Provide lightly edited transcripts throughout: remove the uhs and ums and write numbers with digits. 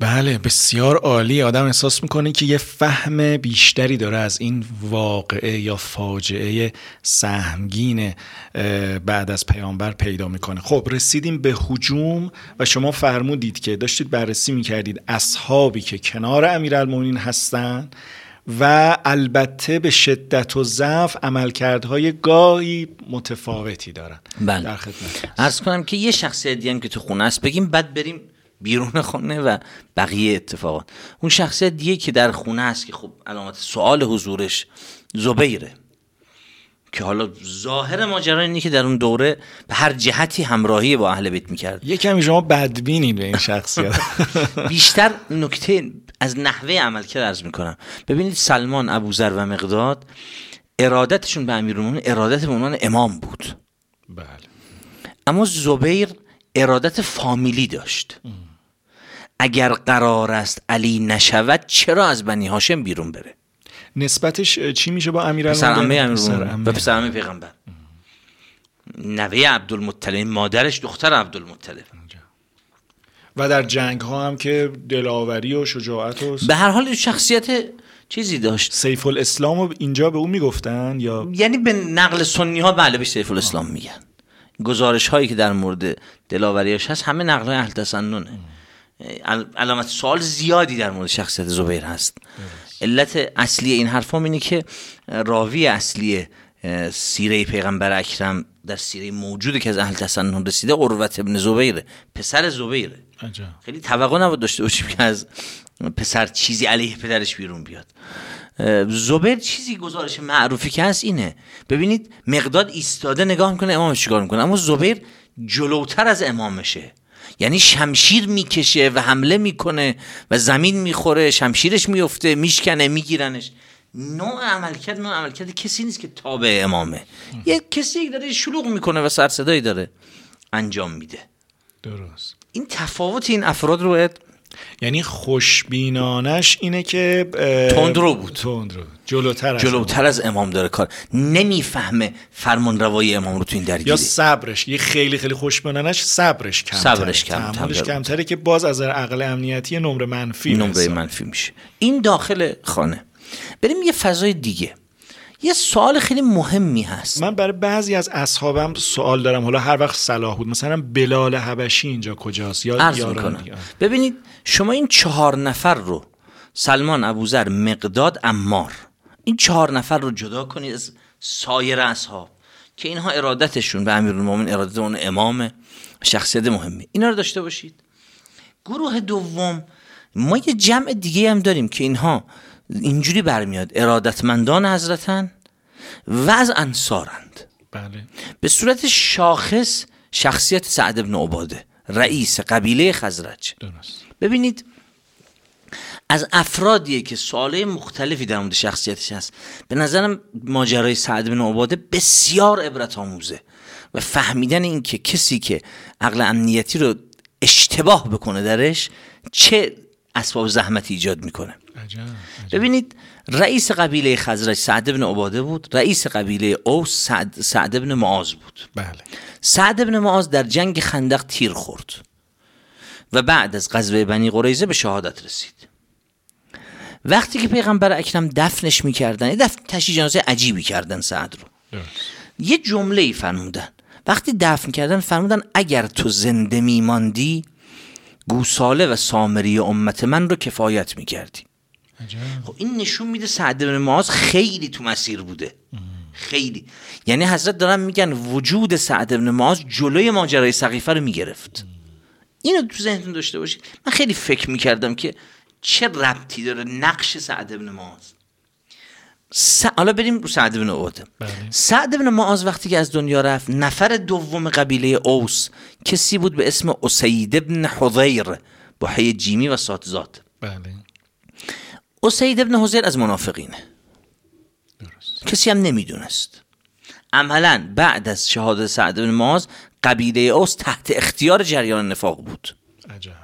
بله بسیار عالی. آدم احساس میکنه که یه فهم بیشتری داره از این واقعه یا فاجعه سهمگین بعد از پیامبر پیدا میکنه. خب رسیدیم به هجوم و شما فرمودید که داشتید بررسی میکردید اصحابی که کنار امیرالمومنین هستن و البته به شدت و ضعف عملکردهای گاهی متفاوتی دارن. بله. در خدمت عرض کنم که یه شخصیت دیگه هم که تو خونه است بگیم، بعد بریم بیرون خونه و بقیه اتفاقات. اون شخصیت دیگه که در خونه است که خب علامت سوال حضورش زبیره، که حالا ظاهر ماجرا اینه که در اون دوره به هر جهتی همراهی با اهل بیت میکرد. یه کمی شما بدبینید به این شخصیت. بیشتر نکته از نحوه عملکرد عرض میکنم. ببینید سلمان، ابوذر و مقداد ارادتشون به امیرالمومنین ارادت به عنوان امام بود. بله. اما زبیر ارادت فامیلی داشت. اگر قرار است علی نشود چرا از بنی هاشم بیرون بره؟ نسبتش چی میشه با امیرالمومنین؟ و پسرعمه پیغمبر، نوه عبدالمطلب، مادرش دختر عبدالمطلب. و در جنگ ها هم که دلاوری و شجاعت و به هر حال شخصیت چیزی داشت. سیف الاسلام رو اینجا به اون میگفتن یا یعنی به نقل سنی ها بله به سیف الاسلام میگن. گزارش هایی که در مورد دلاوریاش هست همه نقل های اهل تسننه. علامت سوال زیادی در مورد شخصیت زبیر هست. علت اصلی این حرفام اینه که راوی اصلی سیره پیغمبر اکرم در سیره موجوده که از اهل تسنن رسیده عروة ابن زبیره، پسر زبیره. خیلی توقع نبود داشته باشیم که از پسر چیزی علیه پدرش بیرون بیاد. زبیر چیزی گزارش معروفی که هست اینه، ببینید مقداد ایستاده نگاه میکنه امامش چیکار میکنه، اما زبیر جلوتر از امامشه، یعنی شمشیر میکشه و حمله میکنه و زمین میخوره، شمشیرش میفته، میشکنه، میگیرنش. نوع عملکرد کسی نیست که تابع امامه. یه کسی داره شلوغ میکنه و سر صدایی داره انجام میده. درست. این تفاوت این افراد رو یعنی خوشبینانش اینه که تندرو بود، جلوتر از امام داره کار، نمیفهمه فرمان روایی امام رو تو این درگیری. یا صبرش، یه خیلی خوشبینانش صبرش کمتره که باز از عقل امنیتی نمره منفی میشه. این داخل خانه. بریم یه فضای دیگه. یه سوال خیلی مهمی هست. من برای بعضی از اصحابم سوال دارم، حالا هر وقت صلاح بود، مثلا بلال حبشی اینجا کجاست یا یاران دیگه. ببینید شما این 4 نفر رو، سلمان، ابوذر، مقداد، عمار، این 4 نفر رو جدا کنید از سایر اصحاب که اینها ارادتشون به امیرالمومنین ارادت اون امام، شخصیت مهمی، اینا رو داشته باشید. گروه دوم ما یه جمع دیگه هم داریم که اینها اینجوری برمیاد ارادتمندان حضرتن و از انصارند. بله. به صورت شاخص شخصیت سعد بن عباده، رئیس قبیله خزرج. درست. ببینید از افرادیه که سوالای مختلفی در مورد شخصیتش هست. به نظرم ماجرای سعد بن عباده بسیار عبرت آموزه و فهمیدن این که کسی که عقل امنیتی رو اشتباه بکنه درش چه اسباب زحمتی ایجاد میکنه. عجب. ببینید رئیس قبیله خزرج سعد بن عباده بود، رئیس قبیله اوس سعد بن معاذ بود. بله. سعد بن معاذ در جنگ خندق تیر خورد و بعد از غزوه بنی قریظه به شهادت رسید. وقتی که پیغمبر اکرم دفنش میکردن، دفن تشییع جنازه عجیبی کردن سعد رو. یه جمله ای فرمودن وقتی دفن کردن، فرمودن اگر تو زنده میماندی گوساله و سامری امت من رو کفایت میکردی. خب این نشون میده سعد بن معاذ خیلی تو مسیر بوده. خیلی، یعنی حضرت دارن میگن وجود سعد بن معاذ جلوی ماجرای سقیفه رو میگرفت. اینو تو ذهنتون داشته باشید. من خیلی فکر میکردم که چه ربطی داره نقش سعد بن معاذ. حالا بریم رو سعد بن عباده. سعد بن معاذ وقتی که از دنیا رفت، نفر دوم قبیله اوس کسی بود به اسم اسید بن حضیر با حی جیمی و صاد زاد. بله. اسید بن حضیر از منافقینه. درست. کسی هم نمیدونست. عملا بعد از شهادت سعد بن معاذ قبیله اوس تحت اختیار جریان نفاق بود. عجب.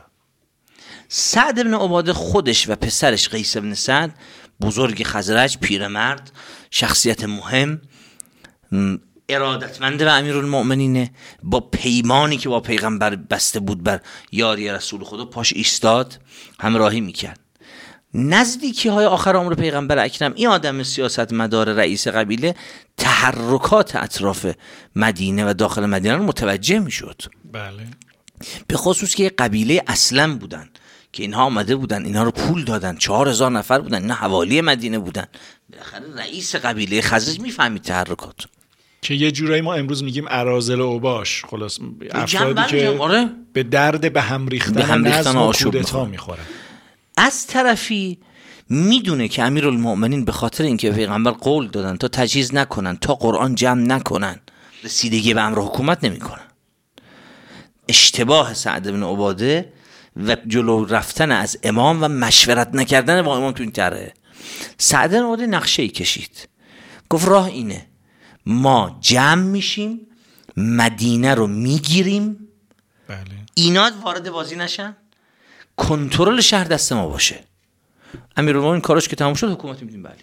سعد بن عباده خودش و پسرش قیس بن سعد، بزرگ خزرج، پیرمرد، شخصیت مهم، ارادتمند به امیرالمؤمنینه، با پیمانی که با پیغمبر بسته بود بر یاری رسول خدا پاش ایستاد، همراهی میکرد. نزدیکی های آخر عمر پیغمبر اکرم این آدم سیاست مدار رئیس قبیله تحرکات اطراف مدینه و داخل مدینه رو متوجه میشد. بله. به خصوص که قبیله اسلم بودن که اینها آمده بودن، اینها رو پول دادن، 4000 نفر بودن، اینها حوالی مدینه بودن. بالاخره رئیس قبیله خزرج میفهمید تحرکات، که یه جورایی ما امروز میگیم اراذل و اوباش، خلاص افرادی که به درد به هم ریختن نظم و کودتا میخورن. از طرفی میدونه که امیرالمؤمنین به خاطر اینکه پیغمبر قول دادن تا تجهیز نکنن، تا قرآن جمع نکنن، رسیدگی به امر حکومت نمیکنن. اشتباه سعد بن عباده و جلو رفتن از امام و مشورت نکردن با امام تو این طرحه. سعد بن عباده نقشه‌ای کشید، گفت راه اینه، ما جمع میشیم، مدینه رو میگیریم، بله. اینا وارد بازی نشن، کنترل شهر دست ما باشه. امیرالمومنین کارش که تموم شد، حکومت میدیم بله.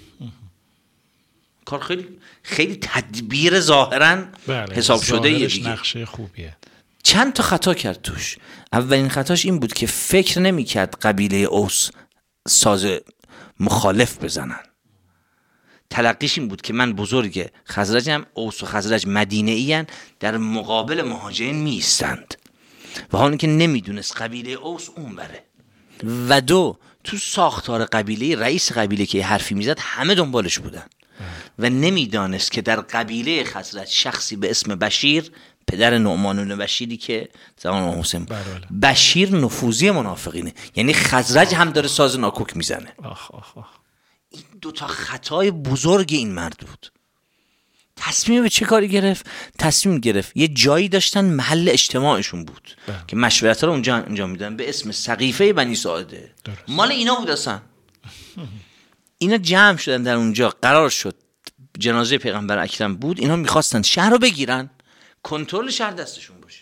کار خیلی خیلی تدبیر ظاهرا حساب شده یه دیگه. نقشه خوبیه. چند تا خطا کرد توش. اولین خطاش این بود که فکر نمی‌کرد قبیله اوس ساز مخالف بزنن. تلقیش این بود که من بزرگ خزرجم، اوس و خزرج مدینه‌ای‌اند، در مقابل مهاجرین می‌ایستند. و حالا که نمیدونست قبیله اوس اون بره. و دو، تو ساختار قبیله رئیس قبیله که حرفی میزد همه دنبالش بودن و نمیدانست که در قبیله خزرج شخصی به اسم بشیر، پدر نعمان بن بشیری که زمان حسین، بشیر نفوذی منافقینه، یعنی خزرج هم داره ساز ناکوک میزنه. این دوتا خطای بزرگ این مرد بود. تصمیم به چه کاری گرفت؟ تصمیم گرفت یه جایی داشتن محل اجتماعشون بود که مشورت رو اونجا میدن به اسم سقیفه بنی ساعده. مال اینا بود اصلا. اینا جمع شدن در اونجا، قرار شد جنازه پیغمبر اکرم بود، اینا میخواستن شهر رو بگیرن، کنترل شهر دستشون باشه.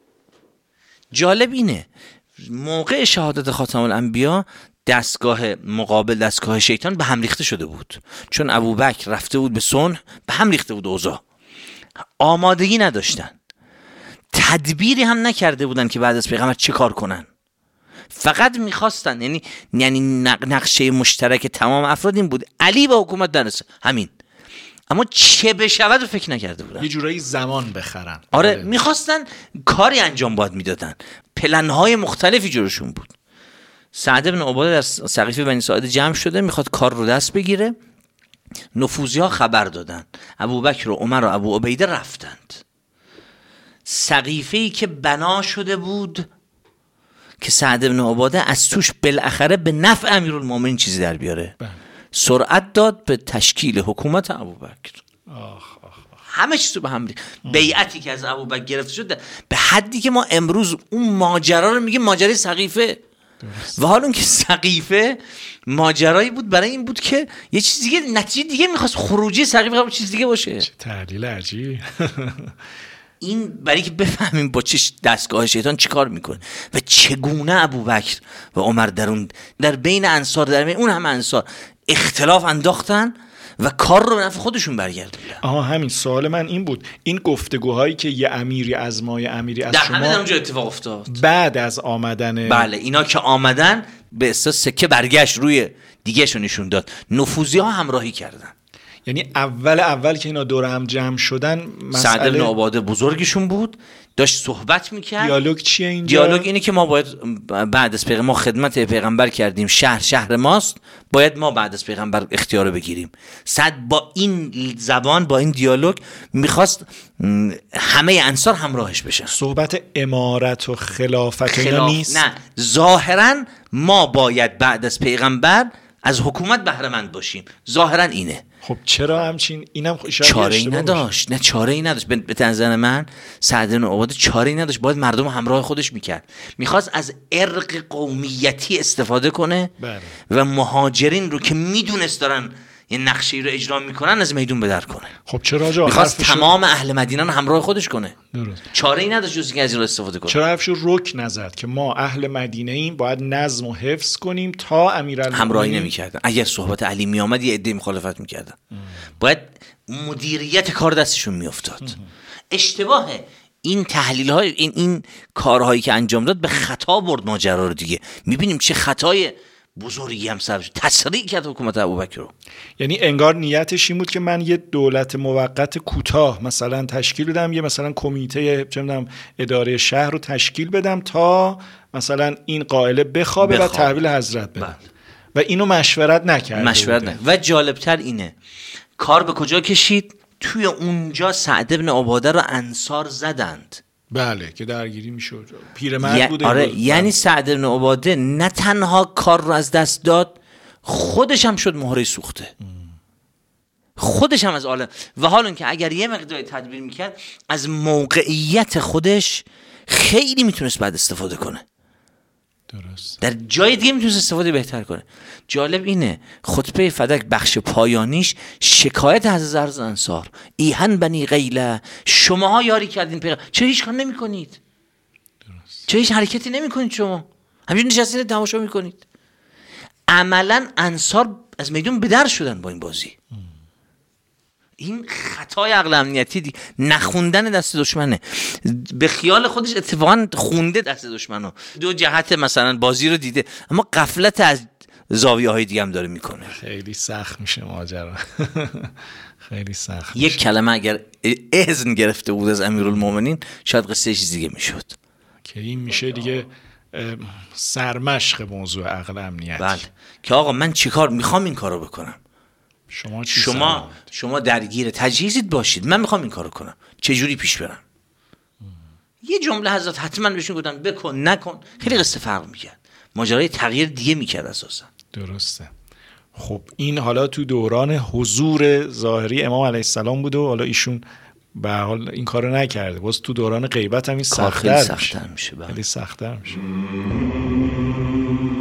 جالب اینه موقع شهادت خاتم الانبیا دستگاه مقابل دستگاه شیطان به هم ریخته شده بود، چون ابوبکر رفته بود به صلح، به هم ریخته بود اوضاع، آمادگی نداشتن، تدبیری هم نکرده بودن که بعد از پیغمبر چه کار کنن. فقط میخواستن، یعنی نقشه مشترک تمام افراد این بود علی به حکومت درسه، همین. اما چه بشود رو فکر نکرده بودن. یه جورایی زمان بخرن. آره، میخواستن کاری انجام باید میدادن، پلنهای مختلفی جلوشون بود. سعد بن عباده در سقیفه بنی ساعده جمع شده، میخواد کار رو دست بگیره. نفوذی ها خبر دادن، ابوبکر و عمر و ابو عبیده رفتند. سقیفه‌ای که بنا شده بود که سعد بن عباده از توش بالاخره به نفع امیرالمومنین چیزی در بیاره، سرعت داد به تشکیل حکومت ابوبکر. همه چیز رو به هم ریخت. بیعتی که از ابوبکر گرفته شد به حدی که ما امروز اون ماجرا رو میگیم ماجرای سقیفه. و حالا که سقیفه ماجرایی بود برای این بود که یه چیز دیگه، نتیجه دیگه میخواست، خروجی سقیفه قبل چیز دیگه باشه. چه تحلیل عجیب. این برای که بفهمیم با چه دستگاه شیطان چی کار میکنه و چگونه ابوبکر و عمر در بین انصار، در بین اون هم انصار اختلاف انداختن و کار رو به نفع خودشون برگردوندن. همین سوال من این بود، این گفتگوهایی که یه امیری از ما، یه امیری از در شما، همه در اونجا اتفاق افتاد بعد از آمدن، بله، اینا که آمدن به اساس سکه برگشت روی دیگه شو نشون داد، نفوذی ها همراهی کردن. یعنی اول که اینا دور هم جمع شدن، سعد بن عباده بزرگشون بود، داشت صحبت میکرد. دیالوگ چیه اینجا؟ دیالوگ اینه که ما باید بعد از پیغمبر، ما خدمت پیغمبر کردیم، شهر ماست، باید ما بعد از پیغمبر اختیار رو بگیریم. سعد با این زبان، با این دیالوگ میخواست همه انصار همراهش بشن. صحبت امارت و خلافت اینا نیست. نه، ظاهرا ما باید بعد از پیغمبر از حکومت بهره مند باشیم، ظاهرا اینه. خب چرا همچین؟ اینم چاره ای نداشت. نه چاره ای نداشت. به نظر من سعد بن عباده چاره ای نداشت، باید مردم همراه خودش میکرد. میخواست از ارق قومیتی استفاده کنه و مهاجرین رو که میدونست دارن یه نقشه‌ای رو اجرا میکنن از میدون بدر کنه. خب چرا آقا میخواست تمام اهل مدینه رو همراه خودش کنه. درست. چاره ای نداشت جز اینکه از این رو استفاده کنه. چرا حرفشو رک نزد که ما اهل مدینه ایم باید نظم و حفظ کنیم تا امیرالمومنین همراهی نمی‌کردن؟ اگر صحبت علی میآمد یه عده مخالفت می‌کردن. باید مدیریت کار دستشون میافتاد. اشتباه این تحلیل‌های این کارهایی که انجام داد به خطا برد ماجرا رو دیگه. می‌بینیم چه خطای بزرگی هم سر تسریع کرد حکومت ابوبکر رو. یعنی انگار نیتش این بود که من یه دولت موقت کوتاه مثلا تشکیل بدم، یه مثلا کمیته چه می‌دونم اداره شهر رو تشکیل بدم تا مثلا این قائله بخوابه و تحویل حضرت بدم. و اینو مشورت نکرد. و جالبتر اینه کار به کجا کشید؟ توی اونجا سعد بن عباده رو انصار زدند. بله که درگیری میشد. پیرمرد بوده. آره یعنی سعد بن عباده نه تنها کار رو از دست داد، خودش هم شد مهره سوخته. خودش هم از عالم. و حالا که اگر یه مقداری تدبیر میکرد از موقعیت خودش خیلی میتونست بعد استفاده کنه. درست. در جای دیگه میتونست استفاده بهتر کنه. جالب اینه خطبه فدک بخش پایانیش شکایت از زرز انصار، ایهن بنی غیله، شماها یاری کردین پیغمبر، چرا هیچ کار نمی‌کنید؟ چرا هیچ حرکتی نمی‌کنید؟ شما همین نشستین تماشا می‌کنید. عملاً انصار از میدون بدر شدن با این بازی. این خطای عقل امنیتی نخوندن دست دشمنه. به خیال خودش اتفاقا خونده دست دشمنو، دو جهت مثلا بازی رو دیده، اما غفلت از زاویه های دیگه هم داره میکنه. خیلی سخت میشه ماجرا. خیلی سخت. یک کلمه اگر اذن گرفته بود از امیرالمومنین شاید قصه چیز دیگه میشد که این میشه دیگه سرمشق موضوع عقل امنیتی. بله که آقا من چیکار میخوام این کارو بکنم، شما درگیر تجهیزید باشید، من میخوام این کارو کنم، چه جوری پیش برم؟ یه جمله حضرت حتما بهشون گفتن بکن نکن، خیلی قصه فرق میکرد، ماجرای تغییر دیگه میکرد اساسا. درسته. خب این حالا تو دوران حضور ظاهری امام علیه السلام بوده و حالا ایشون به حال این کارو نکرده، باز تو دوران غیبت هم این سخت‌تر میشه. خیلی سخت‌تر میشه. خیلی سخت‌تر میشه.